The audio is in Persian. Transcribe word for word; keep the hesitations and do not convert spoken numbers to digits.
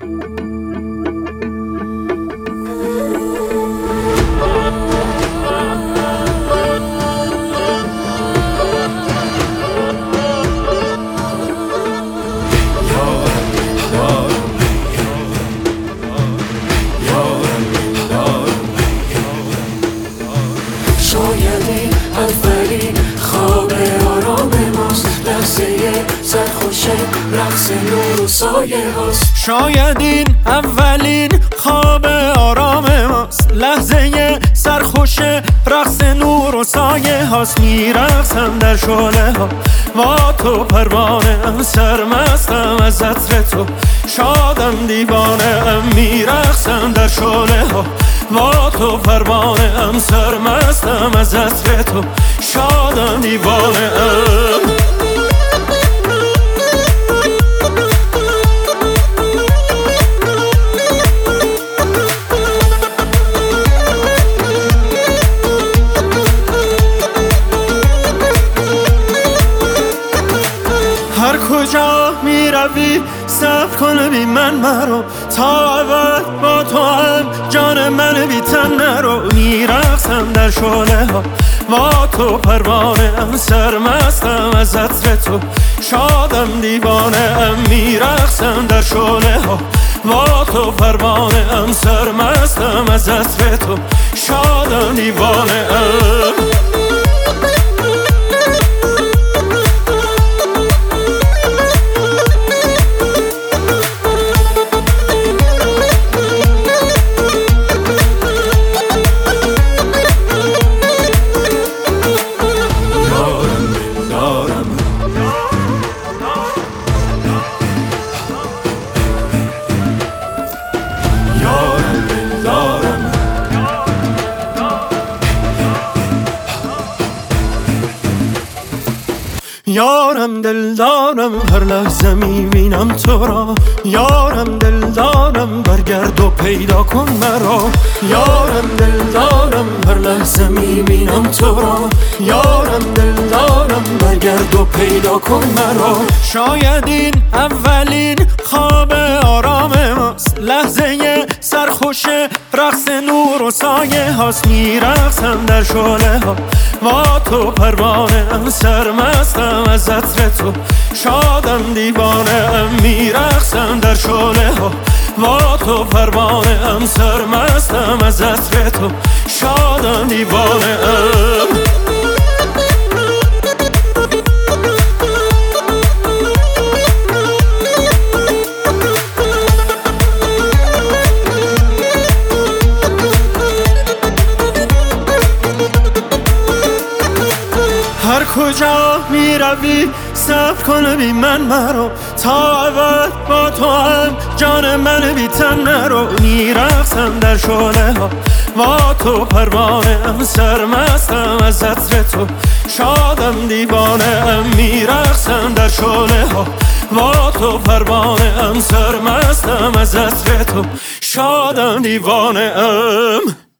شاید این اولین خواب آرام ماست، لحظه سرخوش رقص نور و سایه هاست. شاید این اولین خواب آرام ماست، لحظه سرخوش رقص نور و سایه هاست. میرقصم در شعله ها با تو پروانه ام، سرمستم از عطر تو، شادم دیوانه ام. میرقصم در شعله ها با تو پروانه ام، سرمستم از عطر تو، شادم دیوانه ام. هر کجا می روی صبر کن بی من مرو، تا ابد با تو هم جان من بی تن نرو. میرقصم در شعله ها با تو پروانه ام، سرمستم از عطر تو، شادم دیوانه ام. میرقصم در شعله ها با تو پروانه ام، سرمستم از عطر تو، شادم دیوانه ام. یارم دلدارم، هر لحظه میبینم تو را. یارم دلدارم، برگرد و پیدا کن مرا. یارم دلدارم، هر لحظه میبینم تو را. یارم دلدارم، برگرد و پیدا کن مرا. شاید این اولین خواب آرام ماست، لحظه سرخوش رقص نور و سایه هاست. میرقصم در شعله ها با تو پروانه ام، سرمستم از عطر تو، شادم دیوانه ام. میرقصم در شعله ها با تو پروانه ام، سرمستم از عطر تو، شادم دیوانه ام. هر کجا می روی صبر کن بی من مرو، تا ابد با تو هم جان من بی تن نرو. میرقصم در شعله ها با تو پروانه ام، سرمستم از عطر تو، شادم دیوانه ام. میرقصم در شعله ها با تو پروانه ام، سرمستم از عطر تو، شادم دیوانه ام.